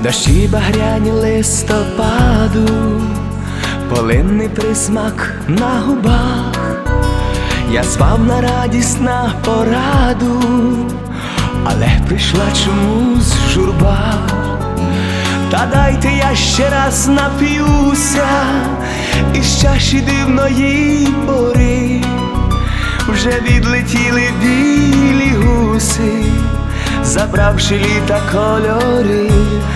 Дощі багряні листопаду, полинний присмак на губах. Я звав на радість, на пораду, але прийшла чомусь журба. Та дайте я ще раз нап'юся із чаші дивної пори. Вже відлетіли білі гуси, забравши літа кольори.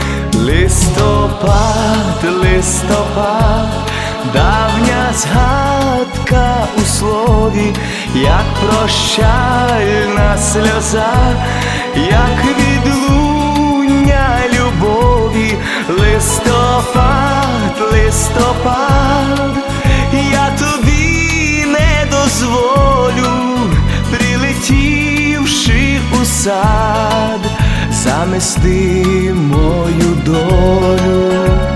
Листопад, листопад, давня згадка у слові, як прощальна сльоза, як відлуння любові. Листопад, листопад, я тобі не дозволю, прилетівши у сад, замести мою долю.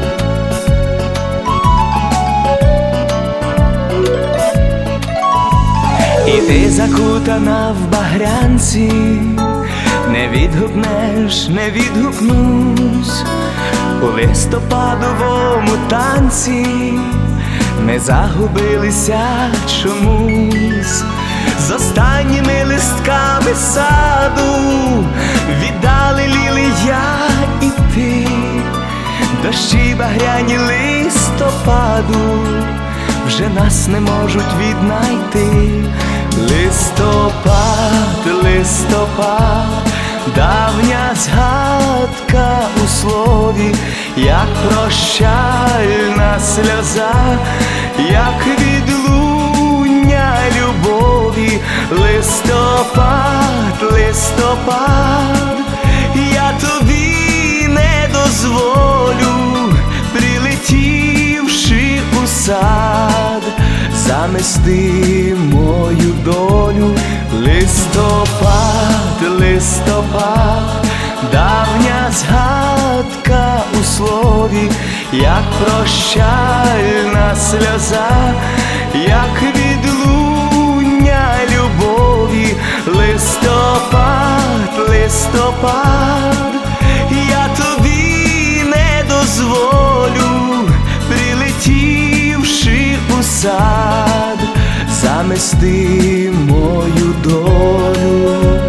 І ти закутана в багрянці, не відгукнеш, не відгукнусь. У листопадовому танці ми загубилися чомусь. З останніми листками саду віддали лілія і ти. Дощі багряні листопаду вже нас не можуть віднайти. Листопад, листопад, давня згадка у слові, як прощальна сльоза, як відлуння любові. Листопад, листопад, я тобі не дозволю, прилетівши у сад, замести мою долю. Листопад, листопад, давня згадка у слові, як прощальна сльоза, як відлуння любові. Листопад, листопад, я тобі не дозволю, прилетівши у сад, замести мою долю.